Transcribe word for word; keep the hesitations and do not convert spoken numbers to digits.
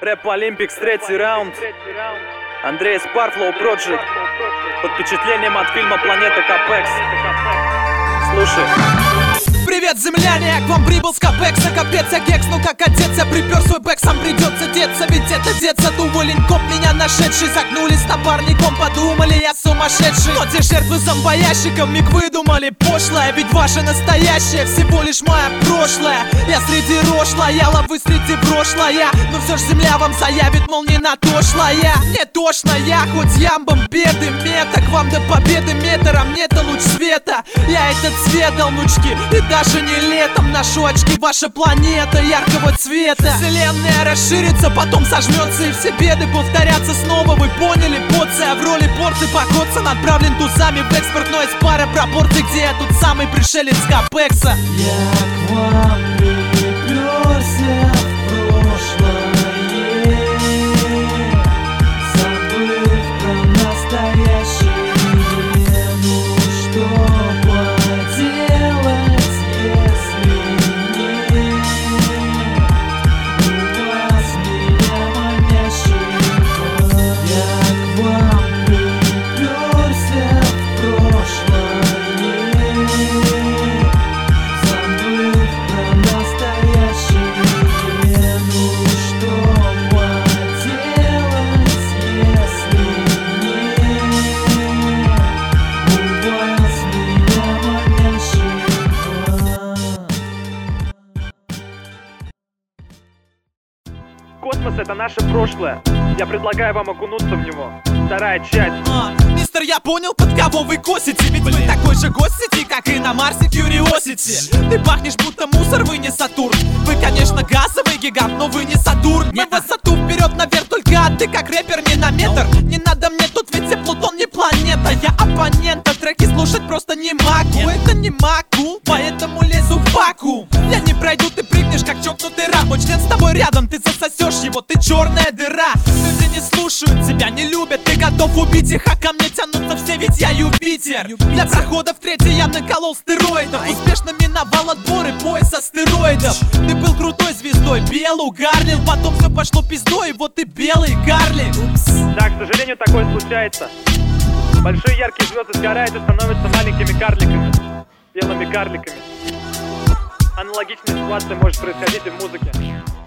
Рэп Олимпикс, третий раунд. Андрей Спар, Flow Project. Под впечатлением от фильма «Планета Капекс». Слушай. Привет, земляне, к вам прибыл с Капекса. Капец, я кекс, ну как отец, я припер свой бэк. Сам придется деться, ведь это деться. Уволень коп, меня нашедший. Загнули с напарником, подумали, я сумасшедший. Но те жертвы зомбоящиков миг выдумали пошлое. Ведь ваше настоящее всего лишь мое прошлое. Я среди рошлая, ловы среди прошлое. Но все ж земля вам заявит, мол, не натошлая. Не тошная, хоть ямбом беды мета. К вам до победы метр, а мне-то луч света. Я этот цвет дал, внучки, и даже не летом. Ношу очки, ваша планета яркого цвета. Вселенная расширится, потом сожмется, и все беды повторятся снова. Вы поняли, поция в роли порции покоцан. Отправлен тузами в экспорт, но есть пара пропорций, где я тут самый пришелец Капекса. Я к вам приперся в прошлое, забыв про настоящее. Ну что поделать, если не у вас меня манящего? Я к вам приперся в прошлое, забыв про настоящее. Ну что поделать, если не у вас меня манящего? Космос — это наше прошлое. Я предлагаю вам окунуться в него. Вторая часть. А, мистер, я понял, под кого вы косите. Ведь вы такой же гость сети, как и на Марсе Curiosity. Ты пахнешь, будто мусор, вы не Сатурн. Вы, конечно, газовый гигант, но вы не Сатурн. На высоту вперед наверх, только а ты как рэпер не на метр. Не надо мне тут, ведь и Плутон не планета. Я оппонента, треки слушать просто не могу. Это не могу, поэтому лезу в вакуум. Я не пройду, ты прыгнешь, как чокнутый раб. Мой член с тобой рядом, ты засосешь его, ты черная дыра. Люди не слушают, тебя не любят, ты готов убить их, а ко мне тянутся все, ведь я Юпитер. Для прохода в третий я наколол стероидов. Успешно миновал отборы пояс астероидов. Ты был крутой звездой, белый гарлил. Потом все пошло пиздой, и вот ты белый карлик. Да, к сожалению, такое случается. Большие яркие звезды сгорают и становятся маленькими карликами. Белыми карликами. Аналогичная ситуация может происходить и в музыке.